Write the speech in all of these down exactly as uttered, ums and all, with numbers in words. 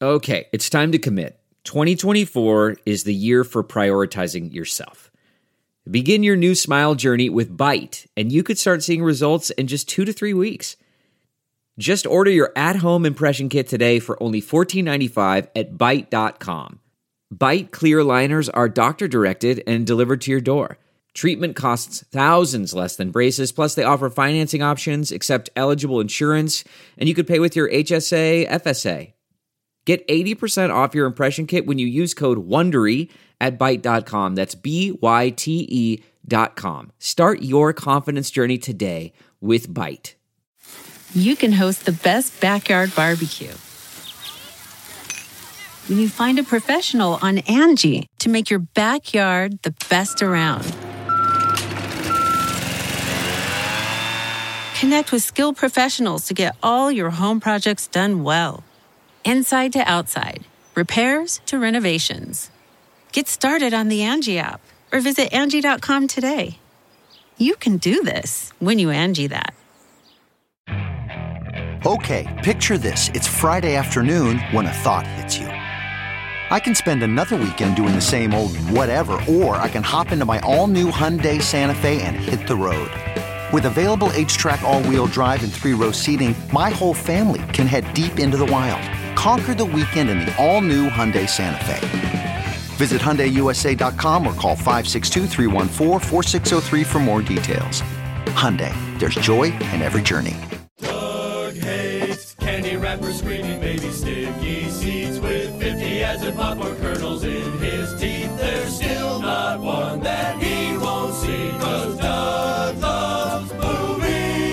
Okay, it's time to commit. twenty twenty-four is the year for prioritizing yourself. Begin your new smile journey with Byte, and you could start seeing results in just two to three weeks. Just order your at-home impression kit today for only fourteen ninety-five at byte dot com. Byte clear aligners are doctor-directed and delivered to your door. Treatment costs thousands less than braces, plus they offer financing options, accept eligible insurance, and you could pay with your H S A, F S A. Get eighty percent off your impression kit when you use code WONDERY at byte dot com. That's B Y T E dot com. Start your confidence journey today with Byte. You can host the best backyard barbecue when you find a professional on Angie to make your backyard the best around. Connect with skilled professionals to get all your home projects done well. Inside to outside, repairs to renovations. Get started on the Angie app or visit Angie dot com today. You can do this when you Angie that. Okay, picture this. It's Friday afternoon when a thought hits you. I can spend another weekend doing the same old whatever, or I can hop into my all-new Hyundai Santa Fe and hit the road. With available H-Track all-wheel drive and three-row seating, my whole family can head deep into the wild. Conquer the weekend in the all-new Hyundai Santa Fe. Visit Hyundai U S A dot com or call five six two, three one four, four six zero three for more details. Hyundai, there's joy in every journey. Doug hates candy wrappers, screaming baby sticky seeds with fifty acid popcorn kernels in his teeth. There's still not one that he won't see, 'cause Doug loves movies.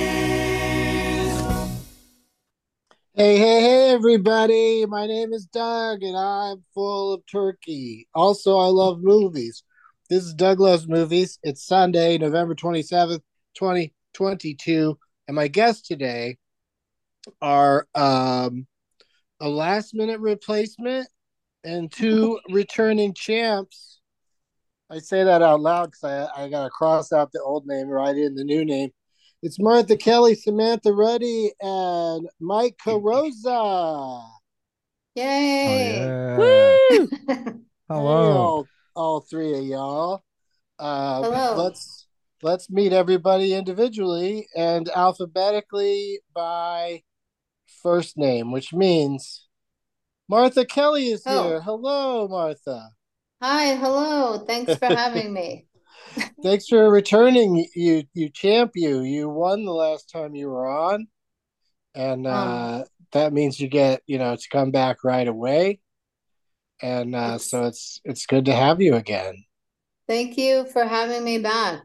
Hey, hey, hey, everybody. My name is Doug, and I'm full of turkey. Also, I love movies. This is Doug Loves Movies. It's Sunday, November twenty-seventh, twenty twenty-two, and my guests today are um, a last-minute replacement and two returning champs. I say that out loud because I, I got to cross out the old name, write in the new name. It's Martha Kelly, Samantha Ruddy, and Mike Carosa. Yay! Oh, yeah. Woo! Hello, Hey, all, all three of y'all. Uh, Hello. Let's let's meet everybody individually and alphabetically by first name, which means Martha Kelly is Oh. here. Hello, Martha. Hi, hello. Thanks for having me. Thanks for returning. You you champ you. You won the last time you were on. And uh, Um, that means you get, you know, to come back right away. And uh, it's, so it's it's good to have you again. thank you for having me back.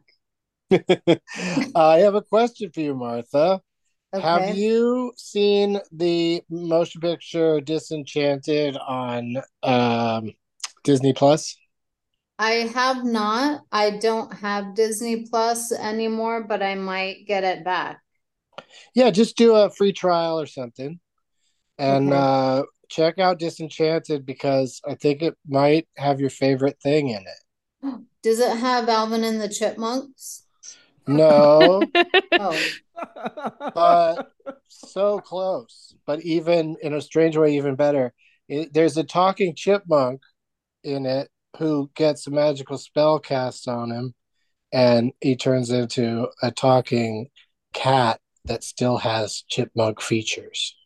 I have a question for you, Martha. Have Okay. you seen the motion picture Disenchanted on um, Disney Plus? I have not. I don't have Disney Plus anymore, but I might get it back. Yeah, just do a free trial or something and Okay. uh, check out Disenchanted because I think it might have your favorite thing in it. Does it have Alvin and the Chipmunks? No, Oh, but so close. But even in a strange way, even better. It, there's a talking chipmunk in it who gets a magical spell cast on him, and he turns into a talking cat that still has chipmunk features.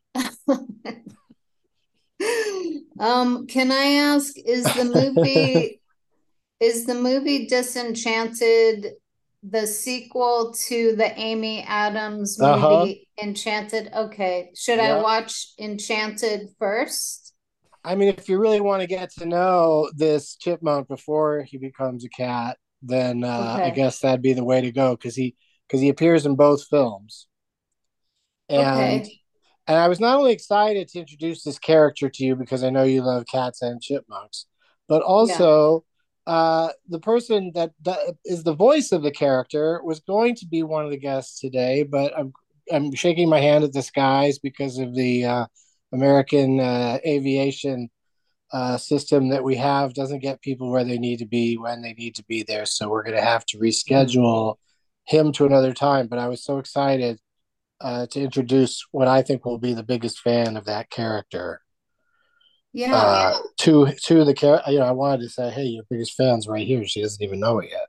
um, can I ask, is the movie is the movie Disenchanted the sequel to the Amy Adams Uh-huh. movie Enchanted? Okay. Should I Yeah. watch Enchanted first? I mean, if you really want to get to know this chipmunk before he becomes a cat, then uh, I Okay. guess that'd be the way to go because he because he appears in both films. And Okay. and I was not only excited to introduce this character to you because I know you love cats and chipmunks, but Yeah. also uh, the person that, that is the voice of the character was going to be one of the guests today, but I'm I'm shaking my hand at the skies because of the uh, American uh, aviation uh, system that we have doesn't get people where they need to be when they need to be there. So we're going to have to reschedule him to another time. But I was so excited uh, to introduce what I think will be the biggest fan of that character. Yeah. uh, to to the character. You know, I wanted to say, hey, your biggest fan's right here. She doesn't even know it yet.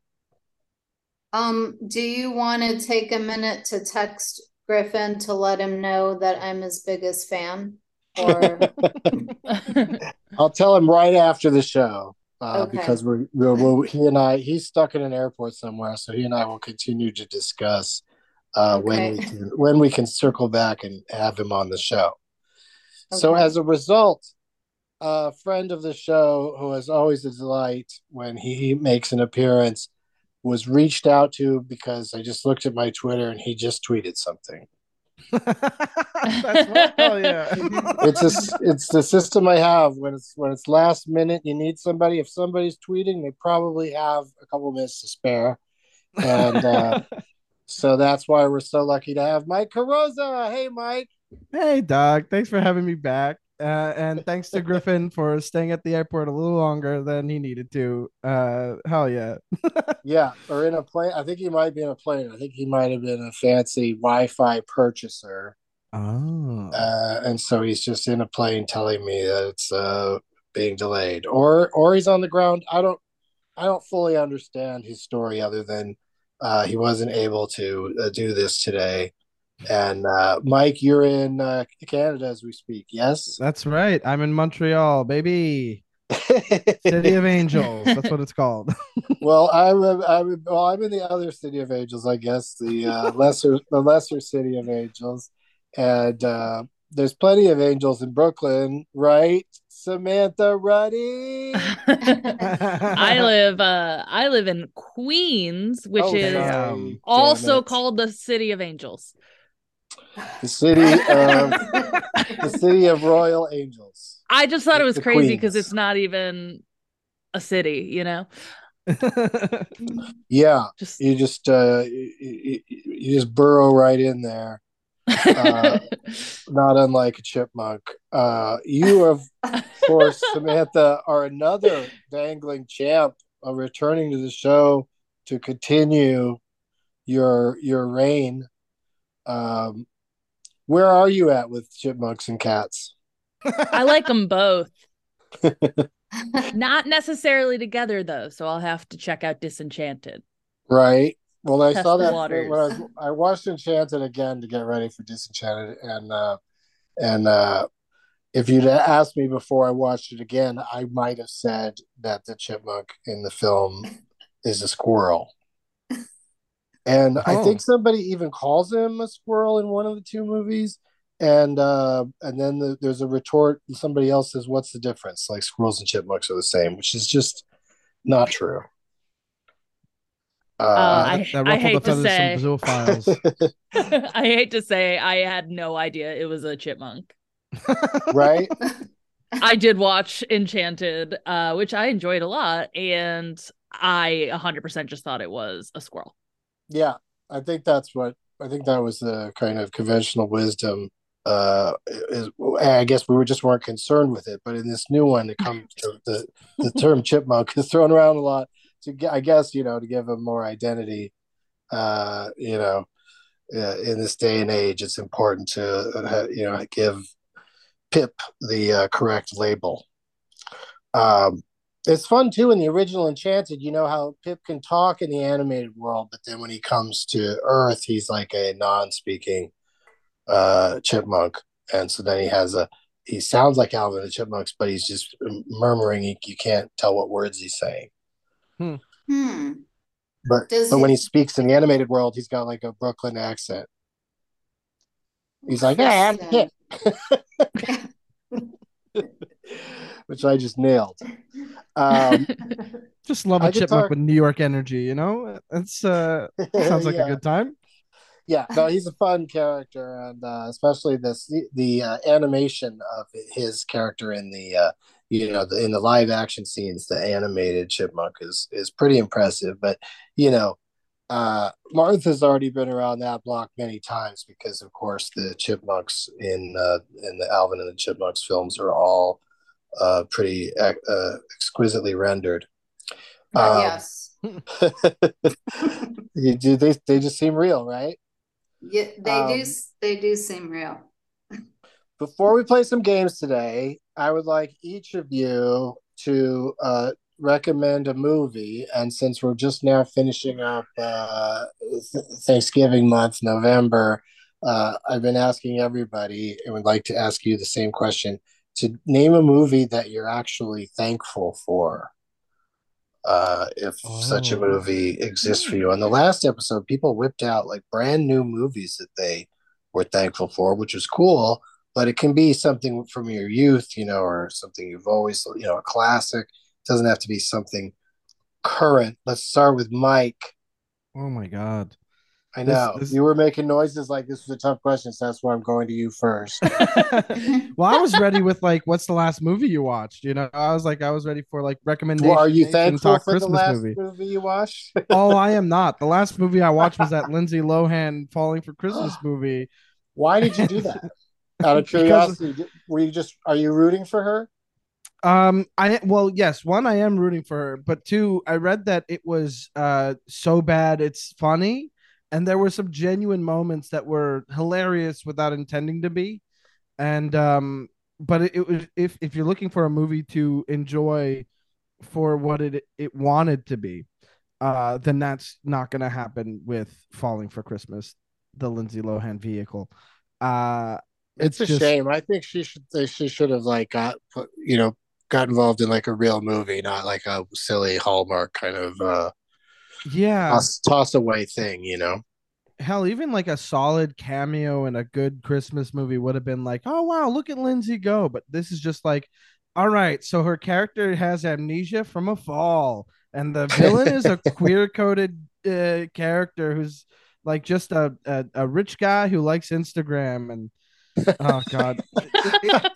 Um, do you want to take a minute to text Griffin to let him know that I'm his biggest fan? Or I'll tell him right after the show. Uh, Okay. because we're, we're, we're he and I he's stuck in an airport somewhere, so he and I will continue to discuss uh, when we Okay. can when we can circle back and have him on the show. So Okay. as a result, a friend of the show who is always a delight when he makes an appearance was reached out to because I just looked at my Twitter and he just tweeted something. That's what, hell yeah. It's a, it's the system I have when it's when it's last minute. You need somebody. If somebody's tweeting, they probably have a couple minutes to spare, and uh, so that's why we're so lucky to have Mike Carosa. Hey, Mike. Hey, Doc. Thanks for having me back. Uh, and thanks to Griffin for staying at the airport a little longer than he needed to. Uh, hell yeah. Yeah, or in a plane. I think he might be in a plane. I think he might have been a fancy Wi-Fi purchaser. Oh. Uh, and so he's just in a plane telling me that it's uh, being delayed, or or he's on the ground. I don't I don't fully understand his story other than uh, he wasn't able to uh, do this today. And uh, Mike, you're in uh, Canada as we speak. Yes, That's right. I'm in Montreal, baby. City of Angels. That's what it's called. well, I'm I'm well, I'm in the other city of angels, I guess, the uh, lesser the lesser city of angels, and uh, there's plenty of angels in Brooklyn, right? Samantha Ruddy. I live uh I live in Queens, which Oh, is sorry. also Damn it. called the City of Angels. the city of the city of royal angels. I just thought it was The crazy Queens. because it's not even a city, you know? Yeah, Just you just uh, you, you, you just burrow right in there. Uh, not unlike a chipmunk. Uh, you, of course, Samantha, are another dangling champ of returning to the show to continue your your reign. Um, where are you at with chipmunks and cats? I like them both. Not necessarily together though, so I'll have to check out Disenchanted. Right. Well, I Test saw the that waters. when I was I watched Enchanted again to get ready for Disenchanted, and uh, and uh, if you'd asked me before I watched it again, I might have said that the chipmunk in the film is a squirrel. And I Oh. think somebody even calls him a squirrel in one of the two movies. And uh, and then the, there's a retort, and somebody else says, "What's the difference? Like squirrels and chipmunks are the same," which is just not true. Uh, Uh, I, that I ruffled the hate to feathers say, some zoophiles. I hate to say, I had no idea it was a chipmunk. right? I did watch Enchanted, uh, which I enjoyed a lot, and I one hundred percent just thought it was a squirrel. Yeah, I think that's what I think that was the kind of conventional wisdom. Uh, is I guess we were just weren't concerned with it, but in this new one, it comes to the the term chipmunk is thrown around a lot to get, I guess, you know, to give them more identity. Uh, you know, uh, in this day and age, it's important to uh, you know give Pip the uh, correct label. Um, it's fun too in the original Enchanted. You know how Pip can talk in the animated world, but then when he comes to Earth, he's like a non-speaking uh, chipmunk, and so then he has a he sounds like Alvin the Chipmunks, but he's just murmuring. You, you can't tell what words he's saying. Hmm. Hmm. But Does but he- when he speaks in the animated world, he's got like a Brooklyn accent. He's like, "Hey, I'm Pip," which I just nailed. Um, Just love I a could chipmunk talk- with New York energy, you know? It's uh sounds like Yeah. a good time. Yeah, no, he's a fun character, and uh, especially this the, the uh, animation of his character in the uh, you know the, in the live action scenes. The animated chipmunk is is pretty impressive, but you know, uh, Martha's already been around that block many times because, of course, the chipmunks in uh, in the Alvin and the Chipmunks films are all uh, pretty uh, exquisitely rendered. Um, yes. you do they they just seem real, right? Yeah, they Um, do. They do seem real. before we play some games today, I would like each of you to uh, recommend a movie. And since we're just now finishing up uh, th- Thanksgiving month, November, uh, I've been asking everybody and would like to ask you the same question to name a movie that you're actually thankful for. Uh, if oh. such a movie exists for you. On the last episode, people whipped out like brand new movies that they were thankful for, which was cool. But it can be something from your youth, you know, or something you've always, you know, a classic. It doesn't have to be something current. Let's start with Mike. Oh my God. I know. This, this... You were making noises like this was a tough question, so that's why I'm going to you first. Well, I was ready with like, what's the last movie you watched? You know, I was like, I was ready for like recommendations. Well, are you thankful for Christmas the last movie. movie you watched? Oh, I am not. The last movie I watched was that Lindsay Lohan Falling for Christmas movie. Why did you do that? Out of curiosity, because, were you just are you rooting for her? Um, I well, yes. One, I am rooting for her, but two, I read that it was uh so bad it's funny, and there were some genuine moments that were hilarious without intending to be, and um, but it, it was if if you're looking for a movie to enjoy for what it it wanted to be, uh, then that's not gonna happen with Falling for Christmas, the Lindsay Lohan vehicle. Uh. It's, it's a just, shame. I think she should she should have like got you know got involved in like a real movie, not like a silly Hallmark kind of uh yeah toss, toss away thing. You know, hell, even like a solid cameo in a good Christmas movie would have been like, oh wow, look at Lindsay go. But this is just like, all right, so her character has amnesia from a fall, and the villain is a queer coded uh, character who's like just a, a a rich guy who likes Instagram and. Oh God, it,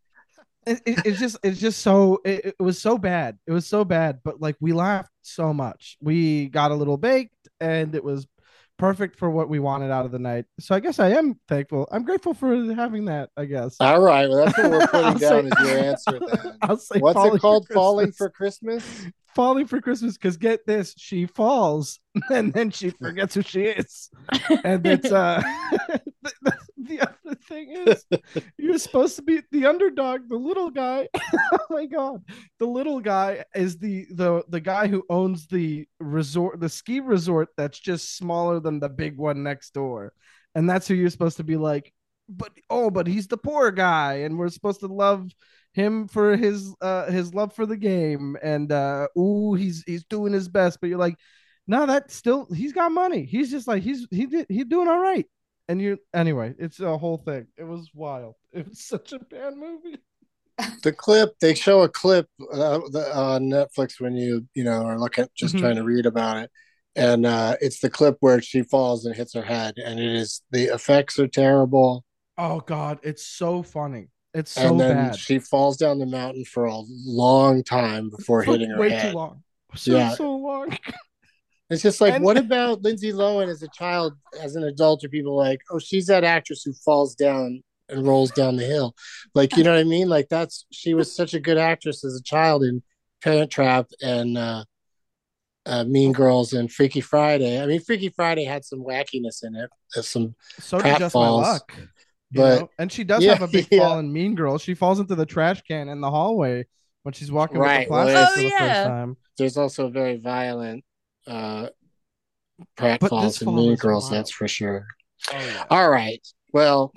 it, it, it's just it's just so it, it was so bad. It was so bad, but like we laughed so much. We got a little baked, and it was perfect for what we wanted out of the night. So I guess I am thankful. I'm grateful for having that. I guess. All right, well that's what we're putting down say, as your answer. Then I'll say what's it called? For falling for Christmas. Falling for Christmas, because get this, she falls and then she forgets who she is, and it's uh the, the, the other thing is you're supposed to be the underdog, the little guy. Oh my God, the little guy is the the the guy who owns the resort, the ski resort that's just smaller than the big one next door, and that's who you're supposed to be like. But oh, but he's the poor guy, and we're supposed to love him for his uh his love for the game, and uh ooh, he's he's doing his best, but you're like, no, that's still he's got money. He's just like he's he did he's doing all right. And you anyway, it's a whole thing. It was wild. It was such a bad movie. The clip they show a clip uh, the, on Netflix when you you know are looking just mm-hmm. trying to read about it, and uh it's the clip where she falls and hits her head, and it is the effects are terrible. Oh God, it's so funny. It's so and then bad. She falls down the mountain for a long time before for hitting her way head. Way too long. So, yeah. so long. It's just like, and... what about Lindsay Lohan as a child, as an adult? Are people like, oh, she's that actress who falls down and rolls down the hill? Like, you know what I mean? Like, that's she was such a good actress as a child in Parent Trap and uh, uh, Mean Girls and Freaky Friday. I mean, Freaky Friday had some wackiness in it. There's some so did Just My Luck. But know? And she does yeah, have a big yeah. fall in Mean Girls. She falls into the trash can in the hallway when she's walking right. with the plastic well, for oh, the yeah. first time. There's also a very violent uh, Pratt but falls in Mean Girls, wild. That's for sure. Oh, yeah. All right. Well,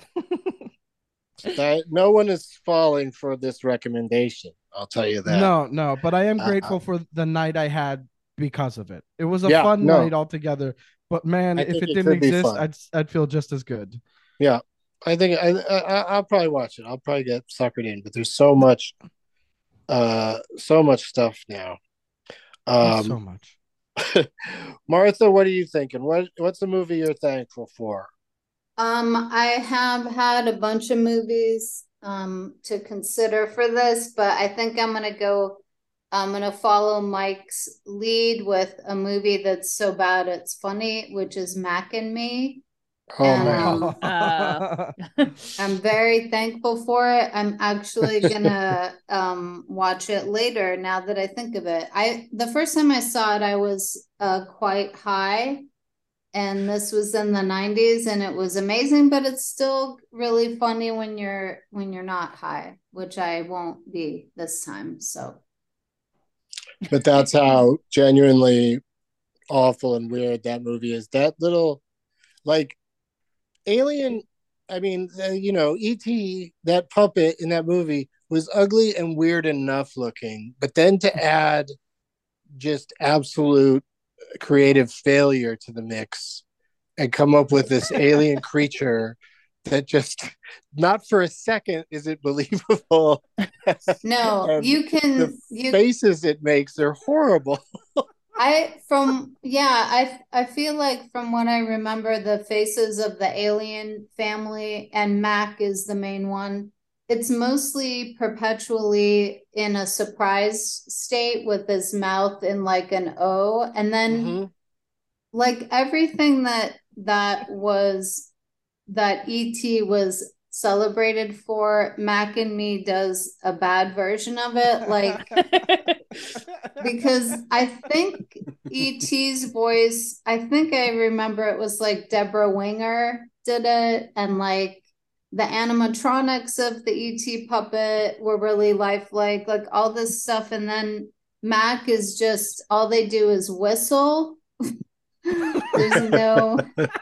that, no one is falling for this recommendation. I'll tell you that. No, no, but I am grateful uh, for the night I had because of it. It was a yeah, fun no. night altogether. But man, I if it, it didn't exist, I'd I'd feel just as good. Yeah. I think I, I I'll probably watch it. I'll probably get suckered in, but there's so much, uh, so much stuff now. Um, so much. Martha, what are you thinking? What what's the movie you're thankful for? Um, I have had a bunch of movies um to consider for this, but I think I'm gonna go. I'm gonna follow Mike's lead with a movie that's so bad it's funny, which is Mac and Me. Oh, and, man. Um, uh... I'm very thankful for it. I'm actually gonna um, watch it later. Now that I think of it, I the first time I saw it, I was uh, quite high, and this was in the nineties, and it was amazing, but it's still really funny when you're when you're not high, which I won't be this time. So, But that's how genuinely awful and weird that movie is. That little, like, alien, I mean, uh, you know, E T, that puppet in that movie was ugly and weird enough looking, but then to add just absolute creative failure to the mix and come up with this alien creature that just, not for a second is it believable. no, And you can the you faces it makes are horrible. I from yeah, I I feel like from what I remember, the faces of the alien family and Mac is the main one. It's mostly perpetually in a surprise state with his mouth in like an O, and then Mm-hmm. like everything that that was that E T was celebrated for, Mac and Me does a bad version of it, like because I think E T's voice, I think I remember it was like Deborah Winger did it, and like the animatronics of the E T puppet were really lifelike, like all this stuff. And then Mac is just, all they do is whistle. There's no.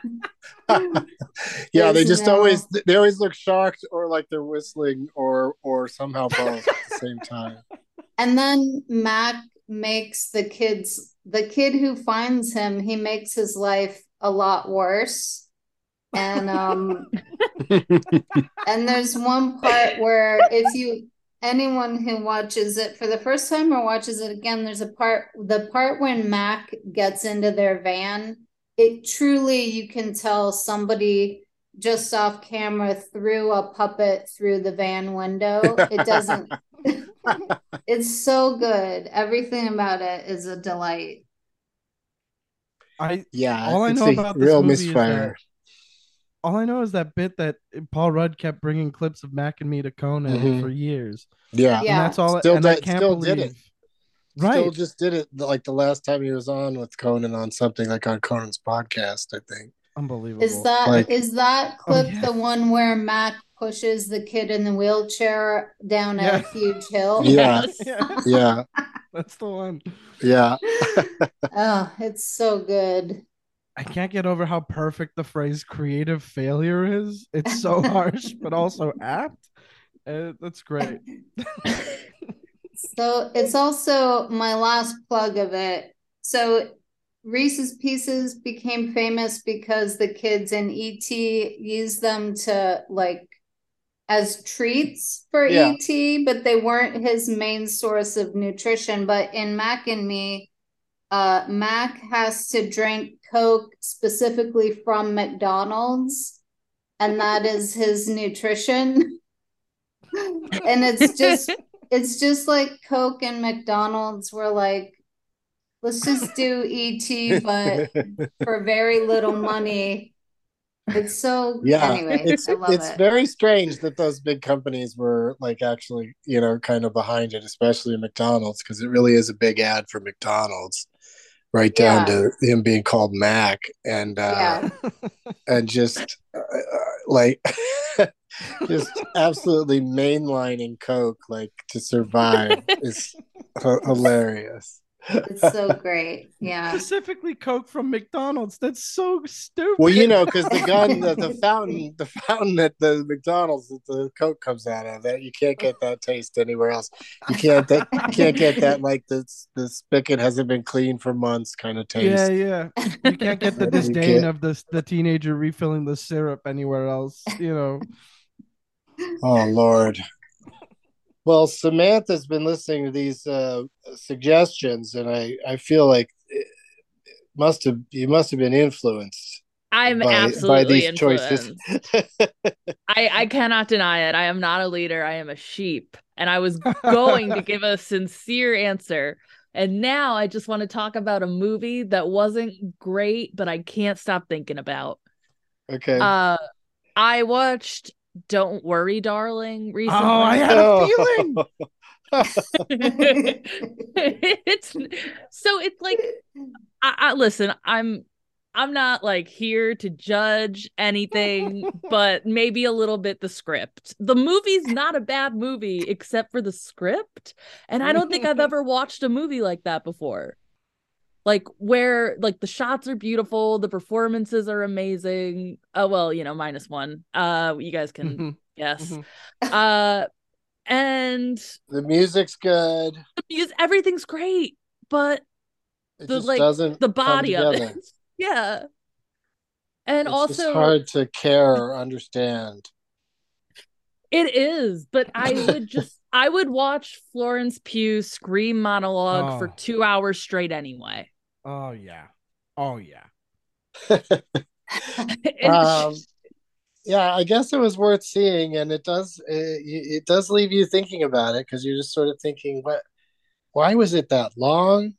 Yeah, they There's just no- always they always look shocked or like they're whistling or or somehow both at the same time. And then Mac makes the kids, the kid who finds him, he makes his life a lot worse. And um and there's one part where if you anyone who watches it for the first time or watches it again, there's a part the part when Mac gets into their van, it truly, you can tell somebody just off camera threw a puppet through the van window. It doesn't it's so good. Everything about it is a delight. I Yeah, all I it's know a about this real movie is misfire. that all I know is that bit that Paul Rudd kept bringing clips of Mac and Me to Conan Mhm. for years. Yeah, Yeah. And that's all. Still and I did- can't still believe. did it. Right. Still just did it like the last time he was on with Conan on something like on Conan's podcast, I think. Unbelievable. Is that Like- is that clip Oh, yeah. the one where Mac pushes the kid in the wheelchair down Yeah. a huge hill? Yeah. Yeah, Yeah, that's the one. yeah. Oh, it's so good. I can't get over how perfect the phrase creative failure is. It's so harsh, but also apt. Uh, that's great. So it's also my last plug of it. So Reese's Pieces became famous because the kids in E T used them to like as treats for Yeah. E T, but they weren't his main source of nutrition. But in Mac and Me, uh, Mac has to drink Coke specifically from McDonald's, and that is his nutrition. And it's just it's just like Coke and McDonald's were like, let's just do E T, but for very little money. It's so Yeah, anyway, it's I love it's it. very strange that those big companies were like actually, you know, kind of behind it, especially McDonald's, because it really is a big ad for McDonald's, right down Yeah. to him being called Mac, and uh, Yeah. and just uh, like just absolutely mainlining Coke like to survive is h- hilarious. It's so great. Yeah. Specifically, Coke from McDonald's. That's so stupid. Well, you know, because the gun, the, the fountain, the fountain at the McDonald's that the Coke comes out of, that you can't get that taste anywhere else. You can't, that, you can't get that like the the spigot hasn't been cleaned for months kind of yeah, taste. yeah. You can't get the You disdain can't- of the the teenager refilling the syrup anywhere else. You know. Oh Lord. Well, Samantha's been listening to these uh, suggestions, and I I feel like it must have you must have been influenced I'm by, by absolutely these influenced. choices. I, I cannot deny it. I am not a leader. I am a sheep. And I was going to give a sincere answer. And now I just want to talk about a movie that wasn't great, but I can't stop thinking about. Okay. Uh, I watched Don't Worry, Darling recently. Oh, I had a feeling. it's so it's like I, I listen, I'm I'm not like here to judge anything, but maybe a little bit the script. The movie's not a bad movie except for the script, and I don't think I've ever watched a movie like that before. Like where like the shots are beautiful, the performances are amazing. Oh well, you know, minus one. Uh, you guys can Mm-hmm. guess. Mm-hmm. Uh, and The music's good. the music, everything's great, but It the just like doesn't the come body of together. it, yeah. And It's just also, hard to care or understand. it is, but I would just I would watch Florence Pugh scream monologue for Oh. two hours straight anyway. Oh yeah. Oh yeah. um, yeah, I guess it was worth seeing, and it does it, it does leave you thinking about it because you're just sort of thinking, what? Why was it that long?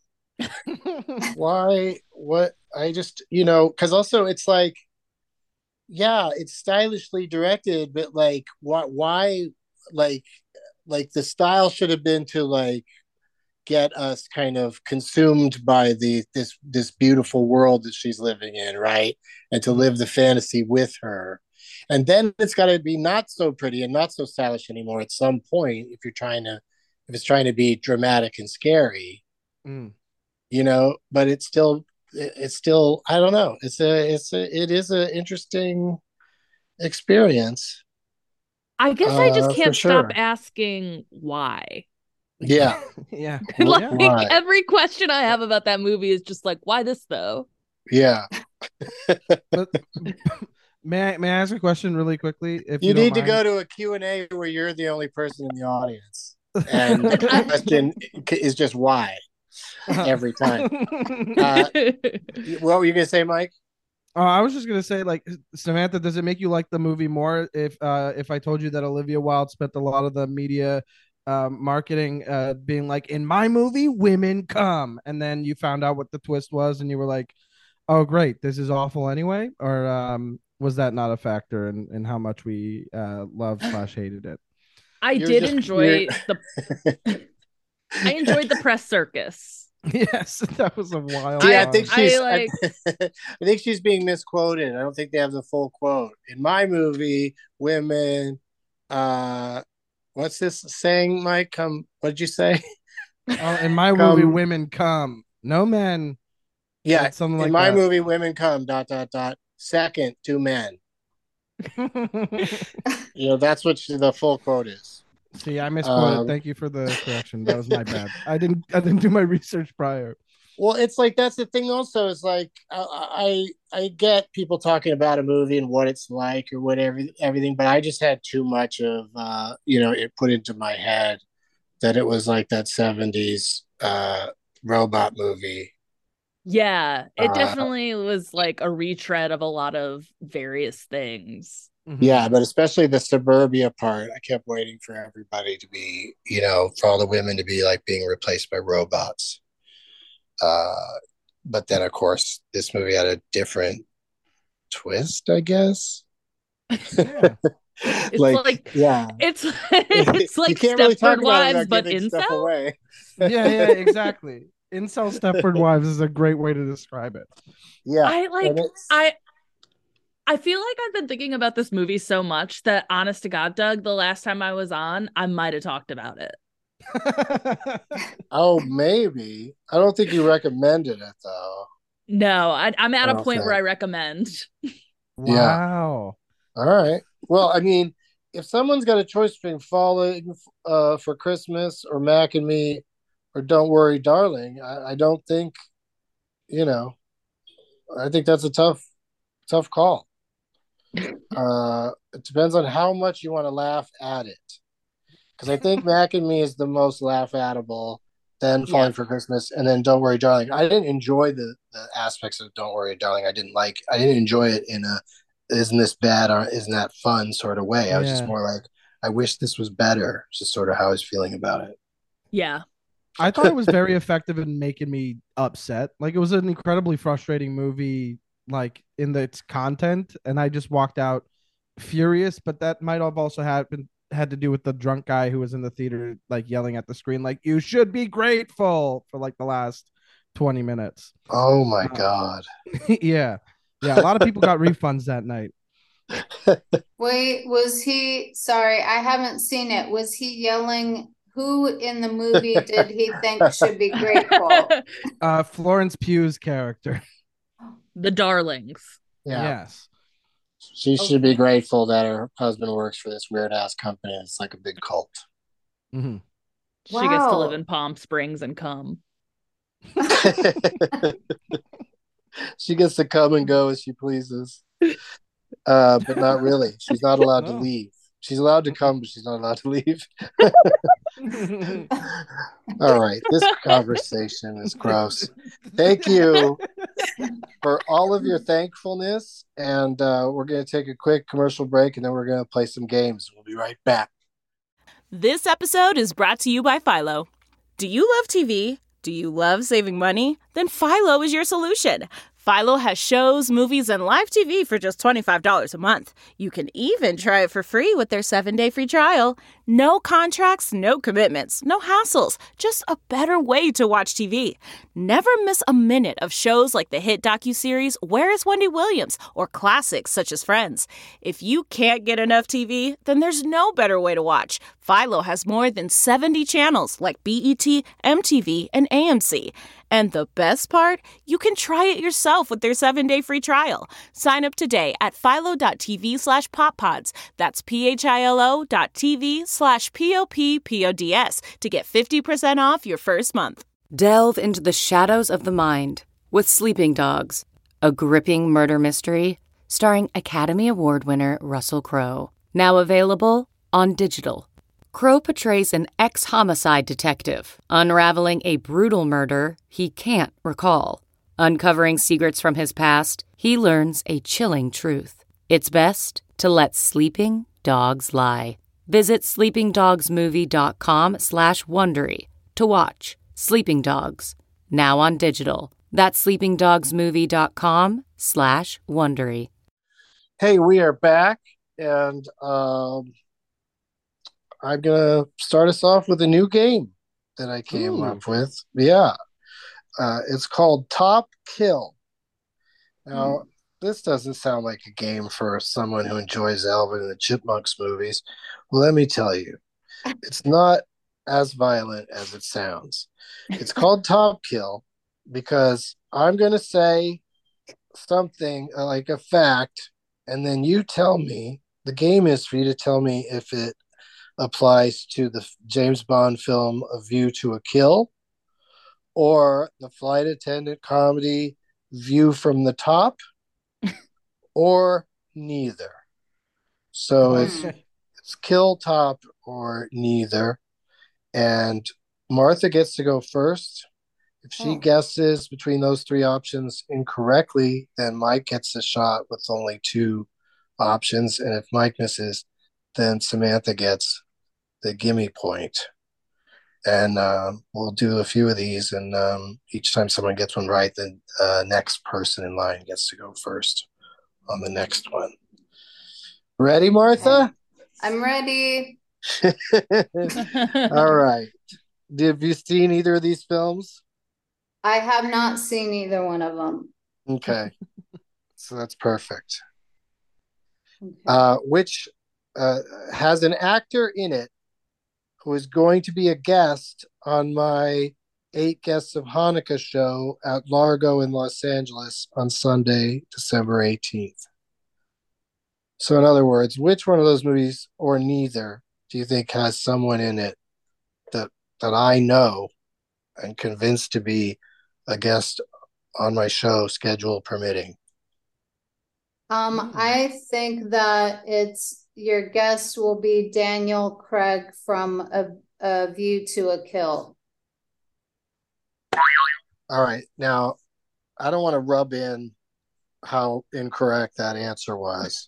Why? What? I just you know because also it's like, yeah, it's stylishly directed, but like, what? Why? Like, like the style should have been to like get us kind of consumed by the this this beautiful world that she's living in, right? And to live the fantasy with her. And then it's got to be not so pretty and not so stylish anymore at some point if you're trying to if it's trying to be dramatic and scary, Mm. you know, but it's still it's still I don't know. It's a it's a it is an interesting experience. I guess I just Uh, for can't stop sure. asking why. Yeah. Yeah. Like Yeah. Why? every question I have about that movie is just like, why this though? Yeah. But may I may I ask a question really quickly? If you, You don't need to mind? go to a Q and A where you're the only person in the audience. And the question is just why every time. Uh, what were you going to say, Mike? Uh, I was just gonna say, like, Samantha, does it make you like the movie more if uh if I told you that Olivia Wilde spent a lot of the media um marketing uh being like, in my movie women come, and then you found out what the twist was and you were like, oh great, this is awful anyway? Or um was that not a factor in, in how much we uh loved slash hated it? I You're did just- enjoy you're- the I enjoyed the press circus. Yes, that was a wild Yeah, I one. think I she's. I, like- I think she's being misquoted. I don't think they have the full quote in my movie. Women, uh, what's this saying, Mike? Come, what'd you say? Oh, in my movie Come- women come, no men. Yeah, It's something in like my that. movie, women come. Dot dot dot. Second, two men. You know, that's what she, the full quote is. See, I misquoted. Um, Thank you for the correction. That was my bad. I didn't. I didn't do my research prior. Well, it's like that's the thing. Also, is like I, I I get people talking about a movie and what it's like or whatever everything, but I just had too much of uh, you know it put into my head that it was like that seventies uh, robot movie. Yeah, it Uh, definitely was like a retread of a lot of various things. Mm-hmm. Yeah, but especially the suburbia part, I kept waiting for everybody to be, you know, for all the women to be like being replaced by robots. Uh, but then, of course, this movie had a different twist, I guess. Yeah. It's like, yeah, It's it's You like can't really talk Stepford about it Wives, without but giving stuff incel. away. yeah, yeah, exactly. Incel Stepford Wives is a great way to describe it. Yeah, I like and it's- I I feel like I've been thinking about this movie so much that, honest to God, Doug, the last time I was on, I might have talked about it. oh, maybe. I don't think you recommended it though. No, I, I'm at a point Okay. where I recommend. Wow. All right. Well, I mean, if someone's got a choice between Falling uh, for Christmas or Mac and Me or Don't Worry, Darling, I, I don't think, you know, I think that's a tough, tough call. Uh, it depends on how much you want to laugh at it. Because I think Mac and Me is the most laugh atable, then Falling Yeah. for Christmas, and then Don't Worry, Darling. I didn't enjoy the, the aspects of Don't Worry, Darling. I didn't like, I didn't enjoy it in a, isn't this bad or isn't that fun sort of way. I was just Yeah. more like, I wish this was better. It's just sort of how I was feeling about it. Yeah. I thought it was very effective in making me upset. Like, it was an incredibly frustrating movie, like in the, its content, and I just walked out furious. But that might have also happened had to do with the drunk guy who was in the theater, like yelling at the screen, like, "You should be grateful," for like the last twenty minutes. Oh my Uh, God. Yeah. Yeah, a lot of people got refunds that night. Wait, was he, sorry, I haven't seen it. Was he yelling, who in the movie did he think should be grateful? Uh, Florence Pugh's character. The Darlings. Yeah. Yes. She should be grateful that her husband works for this weird ass company. It's like a big cult. Mm-hmm. She gets to Wow. live in Palm Springs and come. She gets to come and go as she pleases. Uh, but not really. She's not allowed to No. leave. She's allowed to come, but she's not allowed to leave. All right. This conversation is gross. Thank you for all of your thankfulness. And uh, we're going to take a quick commercial break and then we're going to play some games. We'll be right back. This episode is brought to you by Philo. Do you love T V? Do you love saving money? Then Philo is your solution. Philo has shows, movies, and live T V for just twenty-five dollars a month. You can even try it for free with their seven-day free trial. No contracts, no commitments, no hassles. Just a better way to watch T V. Never miss a minute of shows like the hit docuseries Where is Wendy Williams? Or classics such as Friends. If you can't get enough T V, then there's no better way to watch. Philo has more than seventy channels like B E T, M T V, and A M C. And the best part? You can try it yourself with their seven-day free trial. Sign up today at philo.tv slash poppods. That's P-H-I-L-O dot TV slash P-O-P-P-O-D-S to get fifty percent off your first month. Delve into the shadows of the mind with Sleeping Dogs, a gripping murder mystery starring Academy Award winner Russell Crowe. Now available on digital. Crowe portrays an ex-homicide detective, unraveling a brutal murder he can't recall. Uncovering secrets from his past, he learns a chilling truth. It's best to let sleeping dogs lie. Visit sleepingdogsmovie.com slash Wondery to watch Sleeping Dogs, now on digital. That's sleepingdogsmovie.com slash Wondery. Hey, we are back. And um, I'm going to start us off with a new game that I came Ooh. up with. Yeah. Uh, it's called Top Kill. Now, mm. this doesn't sound like a game for someone who enjoys Alvin and the Chipmunks movies. Well, let me tell you, it's not as violent as it sounds. It's called Top Kill because I'm going to say something like a fact, and then you tell me, the game is for you to tell me if it applies to the James Bond film A View to a Kill or the flight attendant comedy View from the Top or neither. So Okay. it's, it's kill, top, or neither. And Martha gets to go first. If she Oh. guesses between those three options incorrectly, then Mike gets a shot with only two options. And if Mike misses, then Samantha gets the gimme point. And uh, we'll do a few of these. And um, each time someone gets one right, the uh, next person in line gets to go first on the next one. Ready, Martha? I'm ready. All right. Have you seen either of these films? I have not seen either one of them. Okay. So that's perfect. Okay. Uh, which uh, has an actor in it who is going to be a guest on my Eight Guests of Hanukkah show at Largo in Los Angeles on Sunday, December eighteenth. So in other words, which one of those movies or neither do you think has someone in it that that I know and convinced to be a guest on my show, schedule permitting? Um, I think that it's your guest will be Daniel Craig from A, a View to a Kill. All right. Now, I don't want to rub in how incorrect that answer was.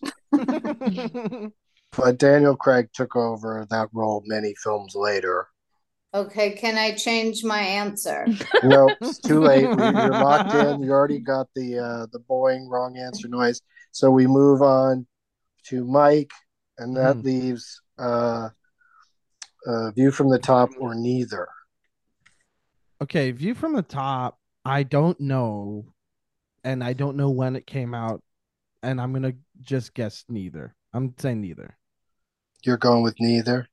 But Daniel Craig took over that role many films later. Okay, can I change my answer? No, it's too late. You're locked in. You already got the uh, the boing wrong answer noise. So we move on to Mike, and that Mhm. leaves uh, uh, View from the Top or neither. Okay, View from the Top, I don't know, and I don't know when it came out and I'm gonna just guess neither. I'm saying neither. You're going with neither.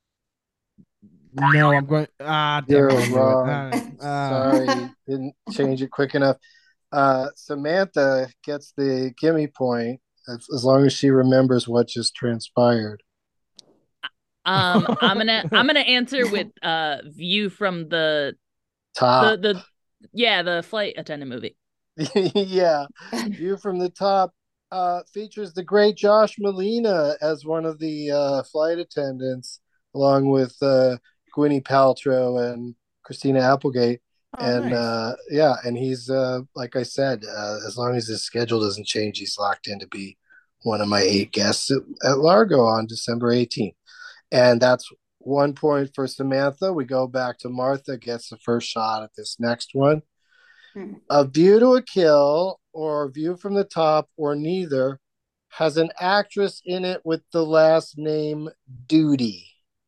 No, I'm going. Ah, damn You're it, I knew it. wrong. Ah, ah. Sorry, didn't change it quick enough. Uh, Samantha gets the gimme point as, as long as she remembers what just transpired. Um, I'm gonna I'm gonna answer with uh View from the Top. the the yeah the flight attendant movie. Yeah, View from the Top uh, features the great Josh Malina as one of the uh, flight attendants, along with uh, Gwyneth Paltrow and Christina Applegate. Oh, and nice. uh, yeah, and he's uh, like I said, uh, as long as his schedule doesn't change, he's locked in to be one of my eight guests at, at Largo on December eighteenth. And that's one point for Samantha. We go back to Martha, gets the first shot at this next one. Hmm. A View to a Kill or View from the Top or neither has an actress in it with the last name Duty.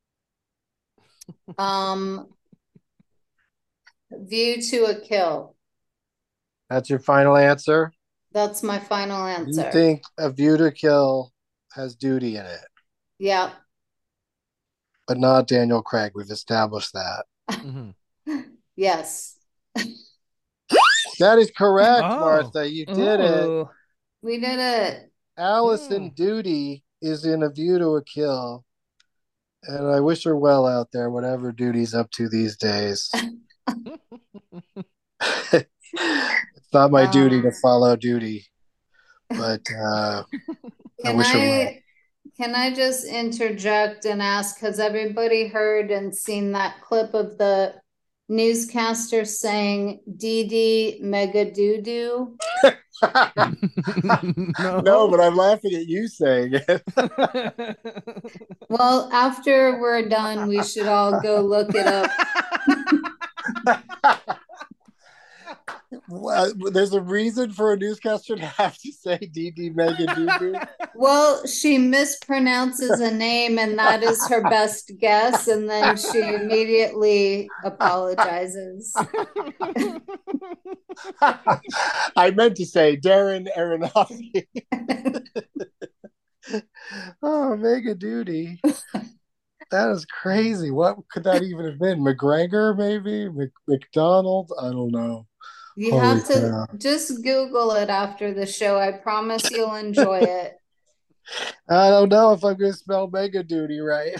Um, View to a Kill. That's your final answer? That's my final You answer. think A View to Kill has Duty in it, Yeah. but not Daniel Craig. We've established that. Mm-hmm. Yes. That is correct, Oh. Martha. You did it. Ooh. We did it. Allison Hmm. Duty is in A View to a Kill. And I wish her well out there, whatever Duty's up to these days. It's not my duty to Um, follow Duty, but uh, I Can wish her well. I can I just interject and ask, has everybody heard and seen that clip of the newscaster saying Dee Dee Mega Doo Doo? No. No, but I'm laughing at you saying it. Well, after we're done, we should all go look it up. Well, there's a reason for a newscaster to have to say D D Mega Doo Doo. Well, she mispronounces a name, and that is her best guess, and then she immediately apologizes. I meant to say Darren Aronofsky. Oh, Mega Duty. That is crazy. What could that even have been? McGregor, maybe? Mc- McDonald? I don't know. You Holy have to cow. just Google it after the show. I promise you'll enjoy it. I don't know if I'm going to spell Mega Duty right.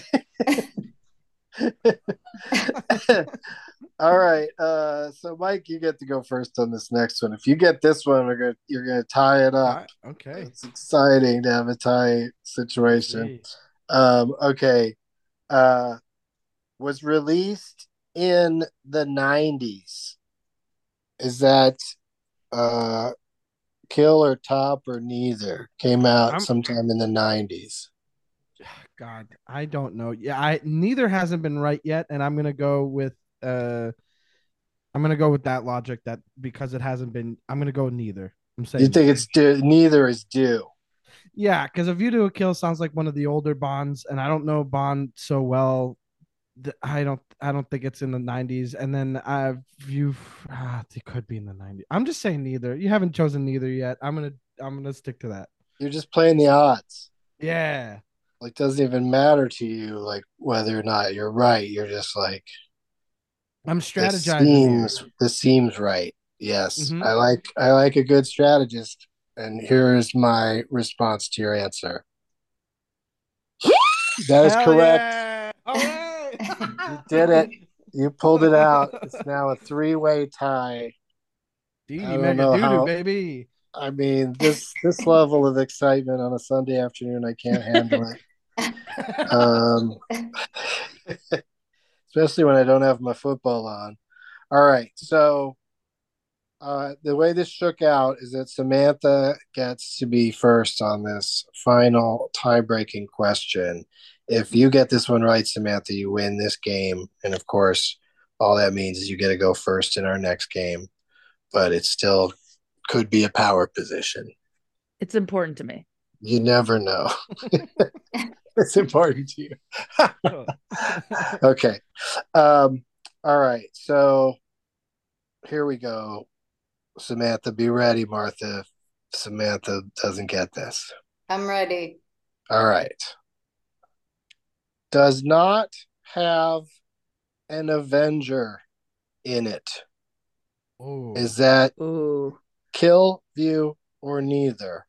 All right. Uh, so, Mike, you get to go first on this next one. If you get this one, we're gonna, you're going to tie it up. Okay. It's exciting to have a tie situation. Um, okay. Uh, was released in the nineties. Is that uh, Kill or Top or neither? Came out I'm- sometime in the nineties. God, I don't know. Yeah, I neither hasn't been right yet, and I'm gonna go with uh, I'm gonna go with that logic that because it hasn't been, I'm gonna go with neither. I'm saying You think it's due, neither is due? yeah, because A View to a Kill sounds like one of the older Bonds, and I don't know Bond so well. th- I don't, I don't think it's in the nineties. And then I View, ah, it could be in the nineties. I'm just saying neither. You haven't chosen neither yet. I'm gonna, I'm gonna stick to that. You're just playing the odds. Yeah. Like, doesn't even matter to you, like whether or not you're right. You're just like, I'm this strategizing. seems here. this seems right. Yes, Mhm. I like I like a good strategist. And here is my response to your answer. That is Hell correct. yeah. All right. You did it. You pulled it out. It's now a three-way tie. Dee I Dee don't Mega know Doo Doo, how- baby. I mean, this this level of excitement on a Sunday afternoon, I can't handle it. Um, especially when I don't have my football on. All right, so uh, the way this shook out is that Samantha gets to be first on this final tie-breaking question. If you get this one right, Samantha, you win this game, and of course, all that means is you get to go first in our next game. But it still could be a power position. It's important to me. You never know. It's important to you. Okay. Um, all right. So here we go. Samantha, be ready, Martha. Samantha doesn't get this. I'm ready. All right. Does not have an Avenger in it. Ooh. Is that Ooh. kill, view, or neither?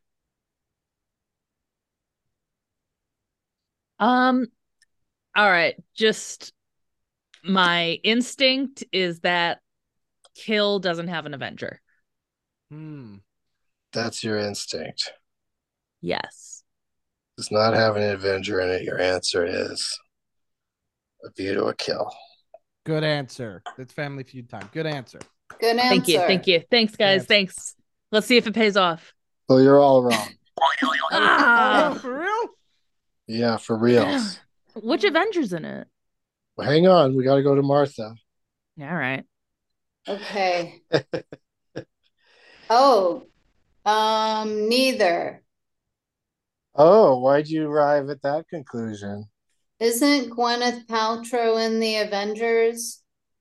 Um, all right. Just my instinct is that Kill doesn't have an Avenger. Hmm. That's your instinct. Yes. Does not have an Avenger in it. Your answer is A View to a Kill. Good answer. It's Family Feud time. Good answer. Good answer. Thank you. Thank you. Thanks, guys. answer. Thanks. Let's see if it pays off. Well, you're all wrong. Ah, Oh, for real? Yeah, for reals. which Avenger's in it? Well, hang on. We got to go to Martha. All right. Okay. Oh, um, neither. Oh, why'd you arrive at that conclusion? Isn't Gwyneth Paltrow in the Avengers?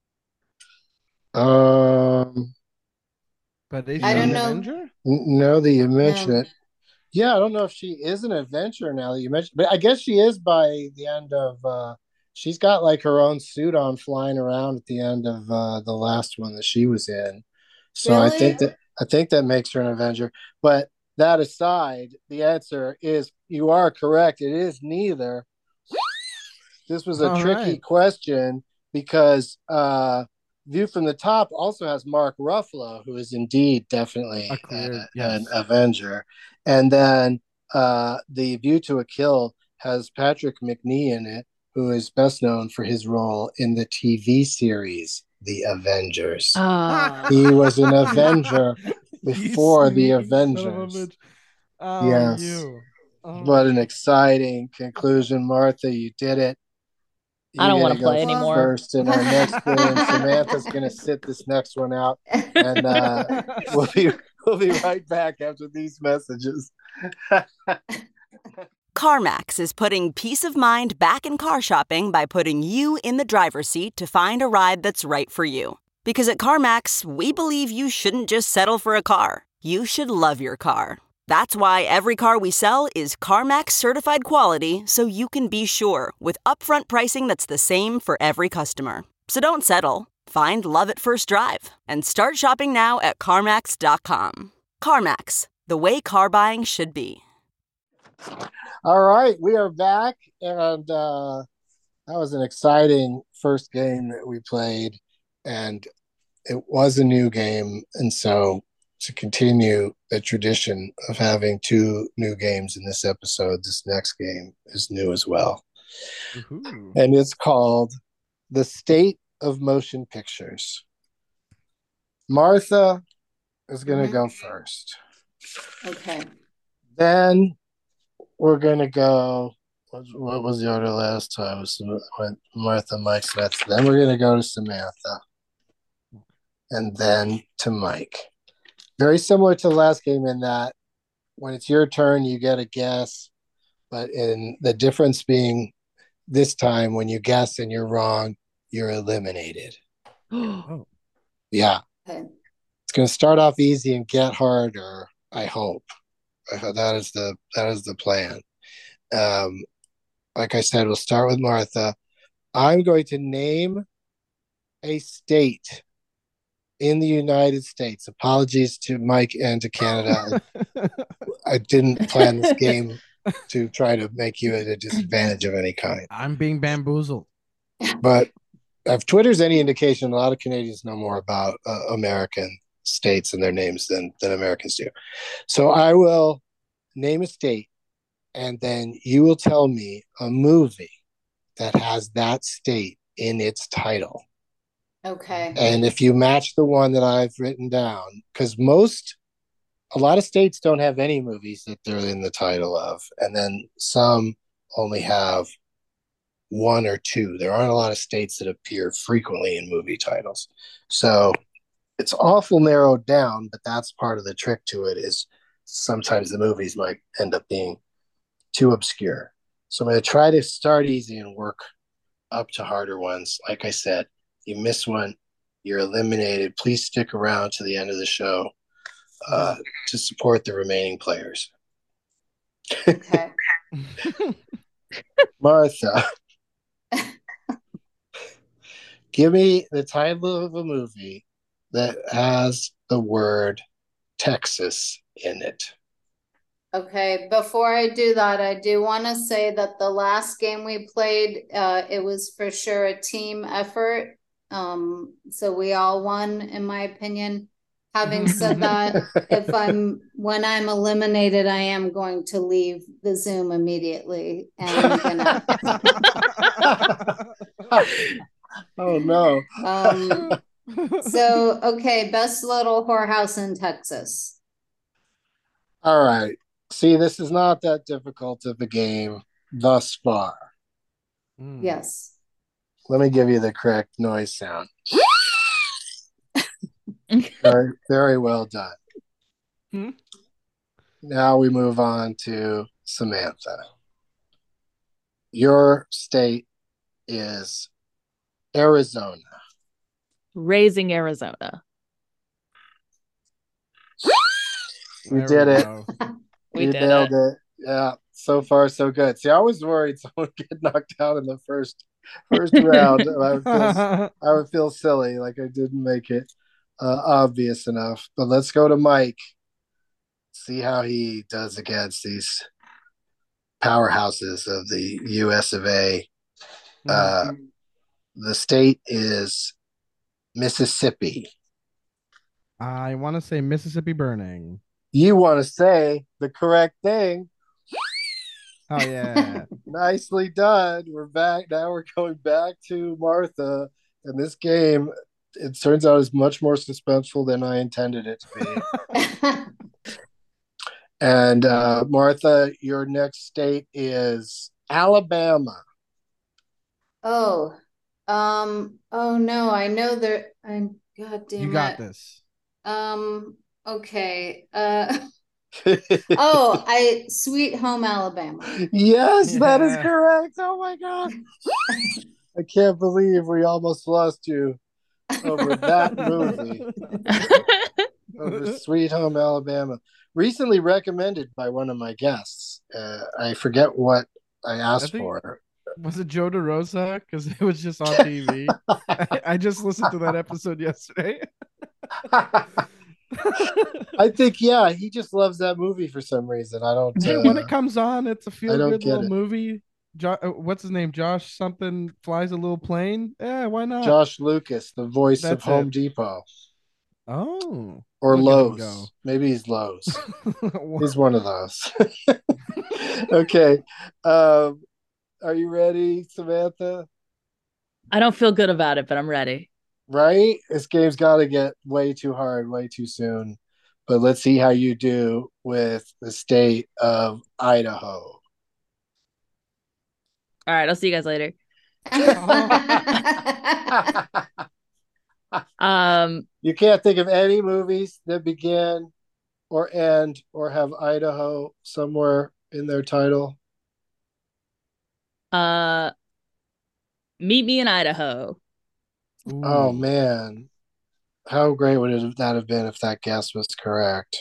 Um, But is I she don't an know. Avenger? n- now that you mention No. it, yeah, I don't know if she is an adventurer now that you mentioned, but I guess she is by the end of. Uh, she's got like her own suit on, flying around at the end of uh, the last one that she was in. So I think Really? that I think that makes her an Avenger. But that aside, the answer is you are correct. It is neither. This was a All tricky right. question because uh, View from the Top also has Mark Ruffalo, who is indeed definitely A career, a- yes. an Avenger. And then uh, the View to a Kill has Patrick McNee in it, who is best known for his role in the T V series The Avengers. Ah. He was an Avenger You before the sneaky son of a Avengers. bitch. Oh, Yes. you. Oh. What an exciting conclusion, Martha. You did it. I don't You wanna get to go play anymore. First in our next game, Samantha's going to sit this next one out, and uh, we'll be we'll be right back after these messages. CarMax is putting peace of mind back in car shopping by putting you in the driver's seat to find a ride that's right for you. Because at CarMax, we believe you shouldn't just settle for a car. You should love your car. That's why every car we sell is CarMax certified quality, so you can be sure with upfront pricing that's the same for every customer. So don't settle. Find love at first drive and start shopping now at CarMax dot com. CarMax, the way car buying should be. All right, we are back, and uh, that was an exciting first game that we played, and it was a new game, and so to continue the tradition of having two new games in this episode, this next game is new as well. Woohoo. And it's called The State of Motion Pictures. Martha is going to Mhm. go first. Okay. Then we're going to go. What, what was the order last time? It was Sam- Martha, Mike, Smith. Then we're going to go to Samantha. And then to Mike. Very similar to the last game in that when it's your turn, you get a guess. But in the difference being this time, when you guess and you're wrong, you're eliminated. Oh. Yeah. Okay. It's going to start off easy and get harder, I hope. I hope that is the that is the plan. Um, like I said, we'll start with Martha. I'm going to name a state in the United States. Apologies to Mike and to Canada. I didn't plan this game to try to make you at a disadvantage of any kind. I'm being bamboozled. But if Twitter's any indication, a lot of Canadians know more about uh, American states and their names than, than Americans do. So I will name a state, and then you will tell me a movie that has that state in its title. Okay. And if you match the one that I've written down, because most, a lot of states don't have any movies that they're in the title of. And then some only have one or two. There aren't a lot of states that appear frequently in movie titles. So it's awful narrowed down, but that's part of the trick to it is sometimes the movies might end up being too obscure. So I'm going to try to start easy and work up to harder ones. Like I said, you miss one, you're eliminated. Please stick around to the end of the show uh, to support the remaining players. Okay. Martha, give me the title of a movie that has the word Texas in it. Okay, before I do that, I do want to say that the last game we played, uh, it was for sure a team effort. Um, so we all won, in my opinion. Having said that, if I'm when I'm eliminated, I am going to leave the Zoom immediately. And I'm gonna Oh no. um so okay, best little whorehouse in Texas. All right. See, this is not that difficult of a game thus far. Mm. Yes. Let me give you the correct noise sound. very, very well done. Hmm? Now we move on to Samantha. Your state is Arizona. Raising Arizona. You There did we it. go. We you did nailed it. it. Yeah, so far so good. See, I was worried someone would get knocked out in the first first round. I would feel I would feel silly, like I didn't make it uh, obvious enough. But let's go to Mike. See how he does against these powerhouses of the U S of A. Uh, the state is Mississippi. I want to say Mississippi Burning. You want to say the correct thing. Oh yeah. Nicely done. We're back. Now we're going back to Martha. And this game, it turns out, is much more suspenseful than I intended it to be. And uh, Martha, your next state is Alabama. Oh, um, oh no, I know there. I God damn You got it. this. Um, okay. Uh, oh, I Sweet Home Alabama. Yes, Yeah. that is correct. Oh my God. I can't believe we almost lost you over that movie. Over Sweet Home Alabama. Recently recommended by one of my guests. Uh, I forget what I asked I think- for. Was it Joe DeRosa? Because it was just on T V. I, I just listened to that episode yesterday. I think, yeah, he just loves that movie for some reason. I don't. Hey, Uh, when it comes on, it's a feel don't good get little it. movie. Jo- uh, what's his name? Josh something flies a little plane. Yeah, why not? Josh Lucas, the voice That's of Home it. Depot. Oh, Or look at him Lowe's. go. Maybe he's Lowe's. He's one of those. Okay. Um, are you ready, Samantha? I don't feel good about it, but I'm ready. Right? This game's got to get way too hard, way too soon. But let's see how you do with the state of Idaho. All right, I'll see you guys later. Um, You can't think of any movies that begin or end or have Idaho somewhere in their title. uh, Meet Me in Idaho. Oh Ooh. man, how great would it have, that have been if that guess was correct?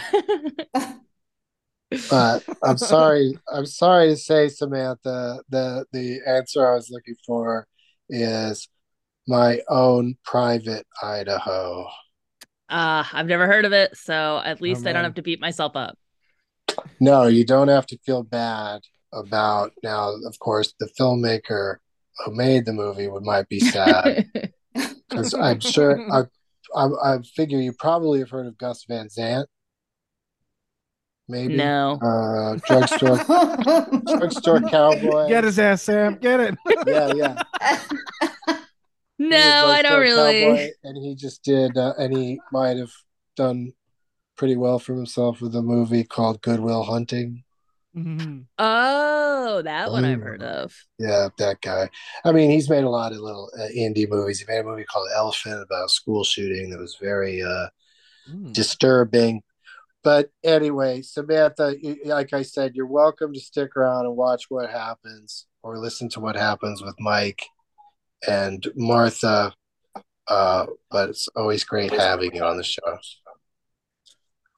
But I'm sorry. I'm sorry to say, Samantha, the the answer I was looking for is My Own Private Idaho. Uh, I've never heard of it, so at least I don't man. have to beat myself up. No, you don't have to feel bad about now. Of course, the filmmaker who made the movie would might be sad because I'm sure I, I I figure you probably have heard of Gus Van Sant. Maybe No. uh, drugstore drugstore cowboy. Get his ass, Sam. Get it. Yeah, yeah. No, He was I don't Drugstore really. Cowboy, and he just did, uh, and he might have done pretty well for himself with a movie called Good Will Hunting. Mhm. Oh, that one I've Oh. heard of. Yeah, that guy. I mean, he's made a lot of little uh, indie movies. He made a movie called Elephant about a school shooting that was very uh, Mm. disturbing. But anyway, Samantha, y- like I said, you're welcome to stick around and watch what happens or listen to what happens with Mike and Martha. Uh, but it's always great having you on the show.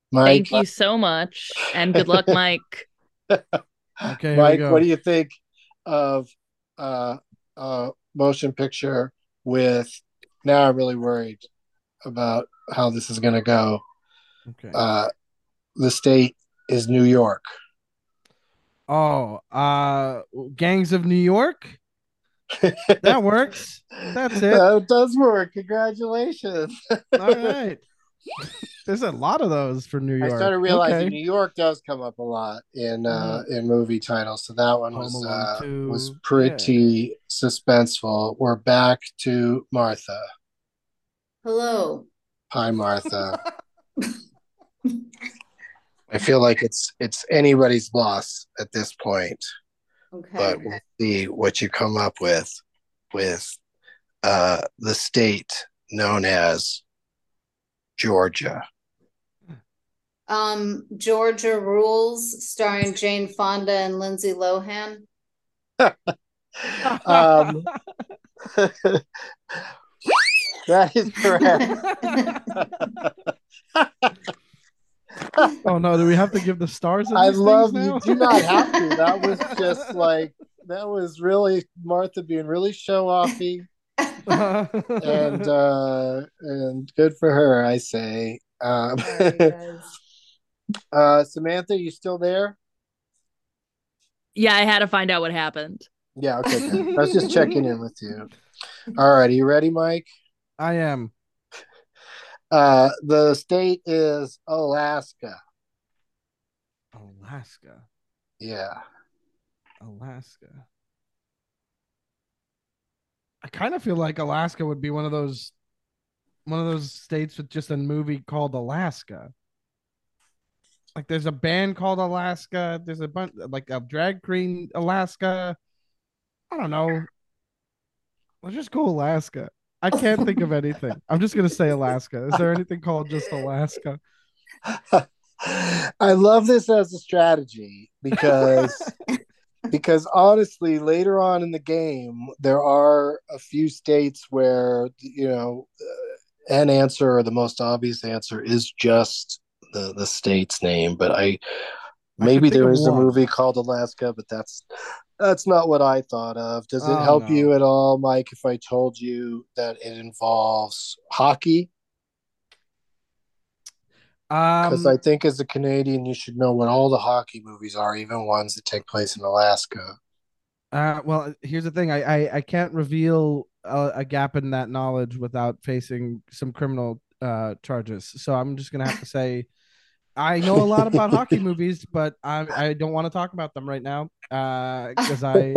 Mike, Thank you so much, and good luck, Mike. Okay, Mike, what do you think of uh, uh, motion picture with? Now I'm really worried about how this is going to go. Okay. Uh, the state is New York. Oh, uh, Gangs of New York. That works. That's it. That does work. Congratulations. All right. There's a lot of those for New York. I started realizing Okay. New York does come up a lot in uh, in movie titles, so that one Home was Alone uh, two. was pretty suspenseful. We're back to Martha. Hello. Hi, Martha. I feel like it's it's anybody's loss at this point, Okay. but we'll see what you come up with with uh, the state known as Georgia. Um, Georgia Rules, starring Jane Fonda and Lindsay Lohan. um, that is correct. Oh no, do we have to give the stars? I love now? you. Do not have to. That was just like that was really Martha being really show offy, and uh, and good for her, I say. Um, uh, Samantha, you still there? Yeah, I had to find out what happened. Yeah, okay, good. I was just checking in with you. All right, are you ready, Mike? I am. Uh, the state is Alaska. Alaska. Yeah. Alaska. I kind of feel like Alaska would be one of those one of those states with just a movie called Alaska. Like there's a band called Alaska. There's a bunch like a drag queen Alaska. I don't know. Let's just go Alaska. I can't think of anything. I'm just gonna say Alaska. Is there anything called just Alaska? I love this as a strategy because because honestly, later on in the game, there are a few states where you know uh, an answer or the most obvious answer is just the the state's name. But I maybe I there is one. a movie called Alaska, but that's that's not what I thought of. Does it Oh, help no. you at all, Mike, if I told you that it involves hockey? Because Um, I think as a Canadian, you should know what all the hockey movies are, even ones that take place in Alaska. Uh, well, here's the thing. I I, I can't reveal a, a gap in that knowledge without facing some criminal uh charges. So I'm just gonna have to say I know a lot about hockey movies, but I I don't want to talk about them right now. Uh, because I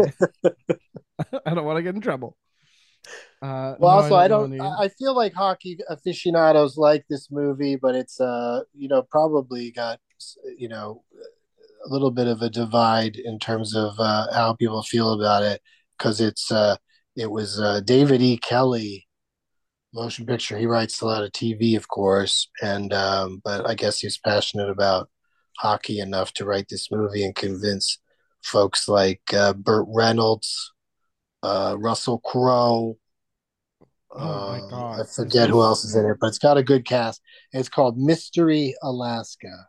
I don't want to get in trouble. Uh, Well, no, also, I I don't. don't. know any. I feel like hockey aficionados like this movie, but it's uh, you know, probably got you know a little bit of a divide in terms of uh, how people feel about it because it's uh, it was uh, David E. Kelly, motion picture. He writes a lot of T V, of course, and um, but I guess he's passionate about hockey enough to write this movie and convince folks like uh, Burt Reynolds, uh, Russell Crowe. Oh my Uh, I God! forget This who is- else is in it, but it's got a good cast. It's called Mystery Alaska.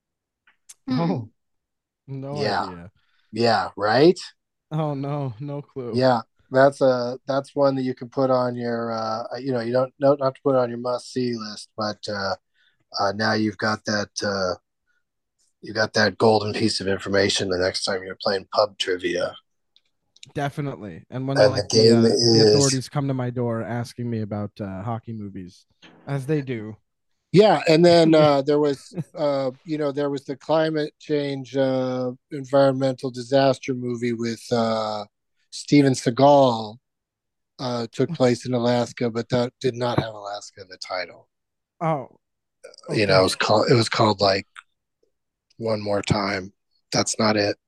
Oh, no Yeah. idea. Yeah, right? Oh no, no clue. Yeah. That's a that's one that you can put on your uh you know, you don't don't have to put it on your must see list, but uh, uh now you've got that uh you got that golden piece of information the next time you're playing pub trivia. Definitely. And when And like the the, game uh, is the authorities come to my door asking me about uh, hockey movies, as they do. Yeah, and then uh, there was, uh, you know, there was the climate change, uh, environmental disaster movie with uh, Steven Seagal. Uh, took place in Alaska, but that did not have Alaska in the title. Oh, okay. You know, it was called. It was called like One More Time. That's not it.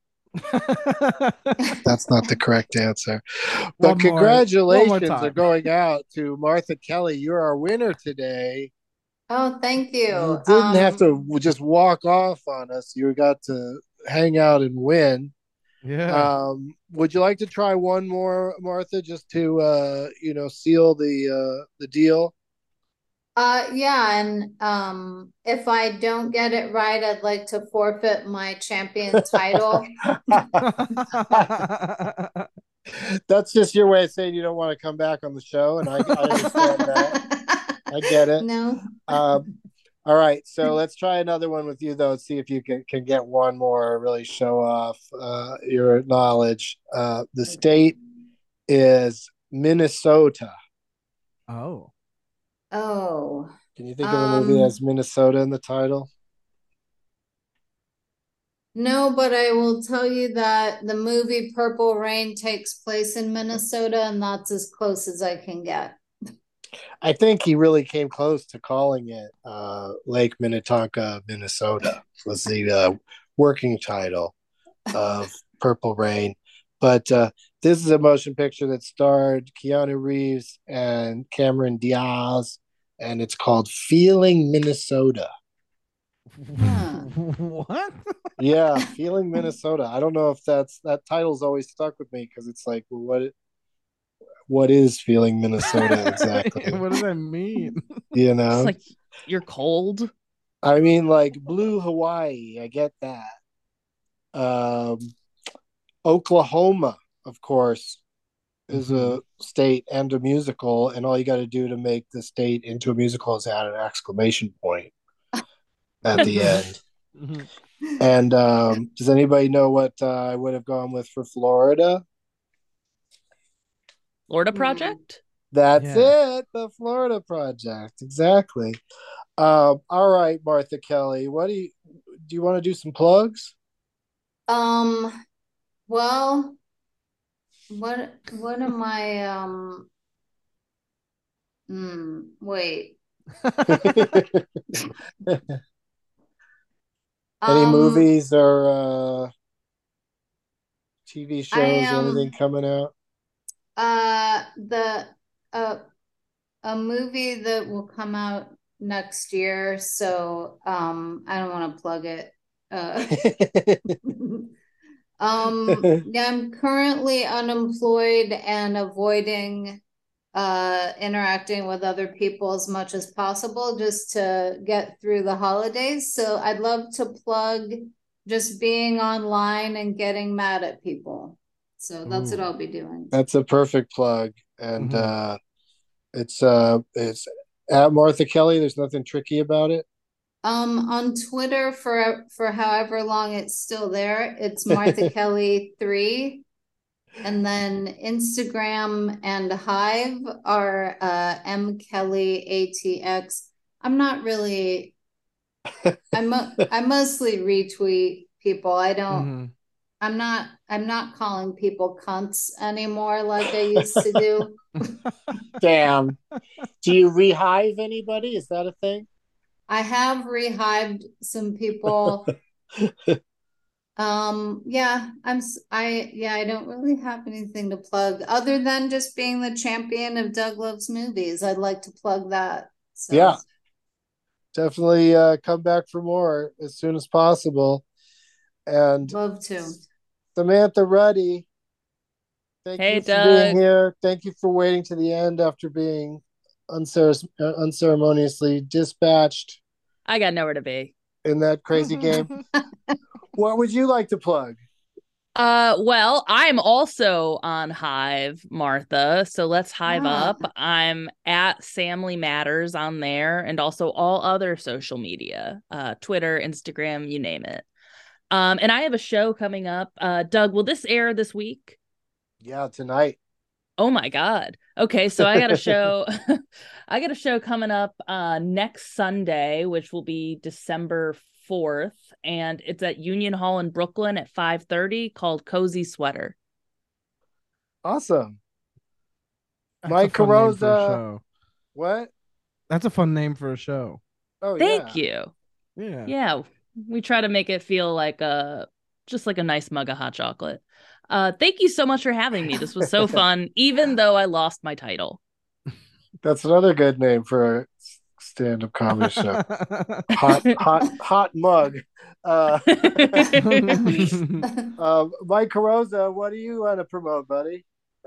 That's not the correct answer. But One more- congratulations one more time. are going out to Martha Kelly. You're our winner today. Oh, thank you. You didn't Um, have to just walk off on us. You got to hang out and win. Yeah. Um, would you like to try one more, Martha, just to uh, you know seal the uh, the deal? Uh, yeah, and um, if I don't get it right, I'd like to forfeit my champion title. That's just your way of saying you don't want to come back on the show, and I, I understand that. I get it. No. Um, all right, so let's try another one with you, though. See if you can, can get one more, really show off uh, your knowledge. Uh, the state is Minnesota. Oh. Oh. Can you think of a movie that Um, has Minnesota in the title? no, but I will tell you that the movie Purple Rain takes place in Minnesota, and that's as close as I can get. I think he really came close to calling it uh, Lake Minnetonka, Minnesota was the uh, working title of Purple Rain. But uh, this is a motion picture that starred Keanu Reeves and Cameron Diaz, and it's called Feeling Minnesota. What? Yeah, Feeling Minnesota. I don't know if that's that title's always stuck with me because it's like, well, what what is Feeling Minnesota exactly? What does that mean? You know, It's like you're cold. I mean, like Blue Hawaii. I get that. Um, Oklahoma, of course, is Mhm. a state and a musical, and all you got to do to make the state into a musical is add an exclamation point at the end. Mhm. And um, does anybody know what uh, I would have gone with for Florida? Florida Project? That's Yeah. it, the Florida Project. Exactly. Um, all right, Martha Kelly, what do you do? You want to do some plugs? Um, well, what what am I um hmm, wait. Any Um movies or uh, T V I shows or am anything coming out? uh the uh a movie that will come out next year, so um I don't want to plug it. Uh um yeah, I'm currently unemployed and avoiding uh interacting with other people as much as possible just to get through the holidays. So I'd love to plug just being online and getting mad at people. So that's what Ooh. I'll be doing. That's a perfect plug, and Mhm. uh, it's uh, it's at Martha Kelly. There's nothing tricky about it. Um, on Twitter for for however long it's still there, it's Martha Kelly three. And then Instagram and Hive are uh, M Kelly A T X. I'm not really. I mo- I mostly retweet people. I don't. Mhm. I'm not. I'm not calling people cunts anymore like I used to do. Damn. Do you rehive anybody? Is that a thing? I have rehived some people. Um, yeah, I'm s- I yeah, I don't really have anything to plug other than just being the champion of Doug Loves Movies. I'd like to plug that. So Yeah, definitely uh, come back for more as soon as possible. And love to. Samantha Ruddy, thank Hey, you for being Doug. here. Thank you for waiting to the end after being uncere- uh, unceremoniously dispatched I got nowhere to be. in that crazy game. What would you like to plug? Uh, well, I'm also on Hive, Martha. So let's Hive Ah. up. I'm at Samly Matters on there and also all other social media, uh, Twitter, Instagram, you name it. Um, and I have a show coming up. Uh, Doug, will this air this week? Yeah, tonight. Oh my God. Okay, so I got a show. I got a show coming up uh next Sunday, which will be December fourth, and it's at Union Hall in Brooklyn at five thirty called Cozy Sweater. Awesome. That's Mike a fun name for a Carosa. show. What? That's a fun name for a show. Oh, Thank yeah. you. Yeah. Yeah, we try to make it feel like a just like a nice mug of hot chocolate. Uh thank you so much for having me. This was so fun, even though I lost my title. That's another good name for a stand-up comedy show. Hot, hot, hot mug. Uh, uh, Mike Carosa, what do you want to promote, buddy?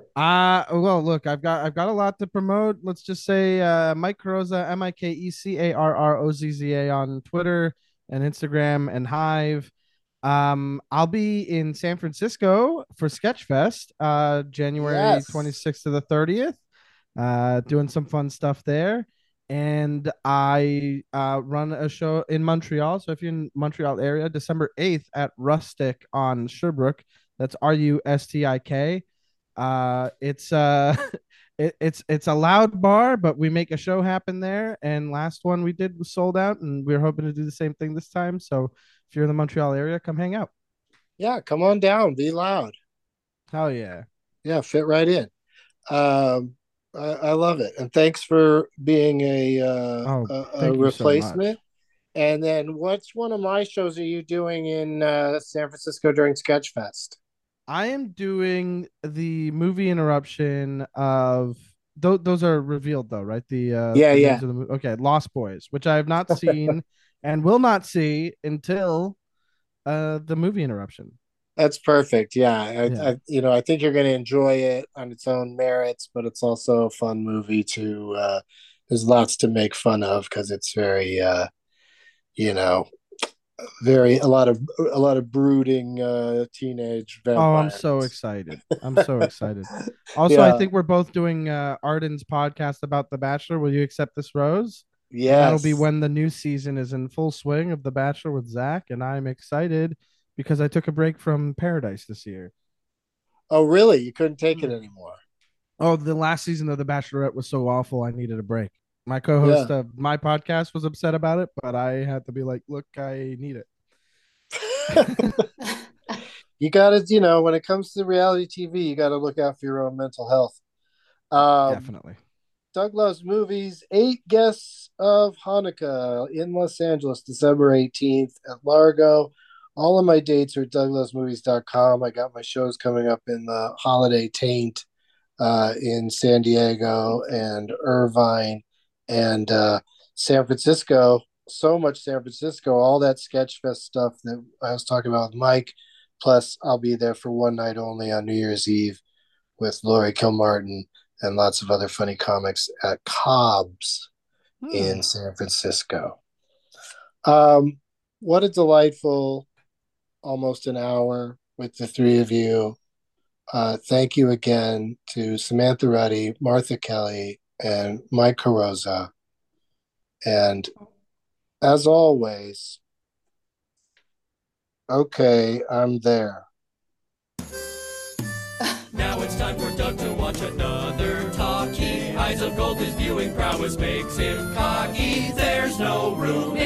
Uh well, look, I've got I've got a lot to promote. Let's just say uh Mike Carrozza, M I K E C A R R O Z Z A on Twitter and Instagram and Hive. Um, I'll be in San Francisco for Sketchfest, uh, January Yes. twenty-sixth to the thirtieth, uh, doing some fun stuff there. And I uh, run a show in Montreal. So if you're in Montreal area, December eighth at Rustic on Sherbrooke. That's R U S T I K. Uh, it's uh, it, it's it's a loud bar, but we make a show happen there. And last one we did was sold out, and we're hoping to do the same thing this time. So if you're in the Montreal area, come hang out. Yeah, come on down. Be loud. Hell yeah. Yeah, fit right in. Um, I, I love it. And thanks for being a, uh, Oh, a, a thank you so much. replacement. And then what's one of my shows are you doing in uh, San Francisco during Sketchfest? I am doing the movie interruption of th- those are revealed though, right? The uh, Yeah, the yeah. names of the mo- okay, Lost Boys, which I have not seen and will not see until uh the movie interruption. That's perfect. Yeah, I, Yeah. I, you know, I think you're going to enjoy it on its own merits, but it's also a fun movie to. Uh, there's lots to make fun of because it's very, uh, you know, very a lot of a lot of brooding uh, teenage vampires. Oh, I'm so excited. I'm so excited. Also, Yeah. I think we're both doing uh Arden's podcast about The Bachelor. Will you accept this rose? And Yes, that'll be when the new season is in full swing of The Bachelor with Zach, and I'm excited because I took a break from Paradise this year. Oh, really? You couldn't take it anymore? Oh, the last season of The Bachelorette was so awful. I needed a break. My co-host Yeah. of my podcast was upset about it, but I had to be like, look, I need it. You got to, you know, when it comes to reality T V, you got to look out for your own mental health. Um, Definitely. Doug Loves Movies, Eight Guests of Hanukkah in Los Angeles, December eighteenth at Largo. All of my dates are at doug loves movies dot com. I got my shows coming up in the Holiday Taint uh, in San Diego and Irvine and uh, San Francisco. So much San Francisco, all that Sketchfest stuff that I was talking about with Mike. Plus, I'll be there for one night only on New Year's Eve with Laurie Kilmartin and lots of other funny comics at Cobb's in San Francisco. Um, what a delightful almost an hour with the three of you. Uh, thank you again to Samantha Ruddy, Martha Kelly, and Mike Carrozza. And as always, okay, I'm there. Now it's time for Doug to watch another talkie. Eyes of gold, his viewing prowess makes him cocky. There's no room